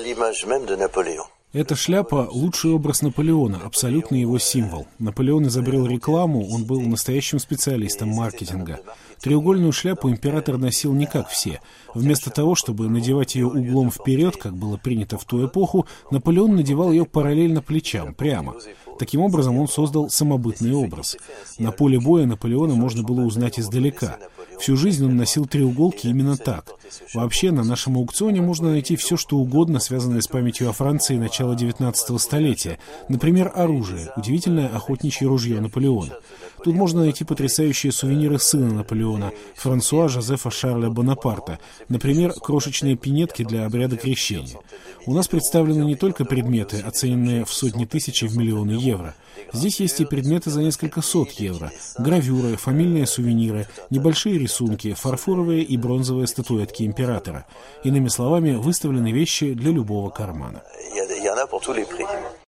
Эта шляпа — лучший образ Наполеона, абсолютно его символ. Наполеон изобрел рекламу, он был настоящим специалистом маркетинга. Треугольную шляпу император носил не как все. Вместо того, чтобы надевать ее углом вперед, как было принято в ту эпоху, Наполеон надевал ее параллельно плечам, прямо. Таким образом, он создал самобытный образ. На поле боя Наполеона можно было узнать издалека. Всю жизнь он носил треуголки именно так. Вообще, на нашем аукционе можно найти все, что угодно, связанное с памятью о Франции начала 19 столетия. Например, оружие, удивительное охотничье ружье Наполеона. Тут можно найти потрясающие сувениры сына Наполеона, Франсуа Жозефа Шарля Бонапарта, например, крошечные пинетки для обряда крещения. У нас представлены не только предметы, оцененные в сотни тысяч и в миллионы евро. Здесь есть и предметы за несколько сот евро, гравюры, фамильные сувениры, небольшие рисунки, фарфоровые и бронзовые статуэтки императора. Иными словами, выставлены вещи для любого кармана.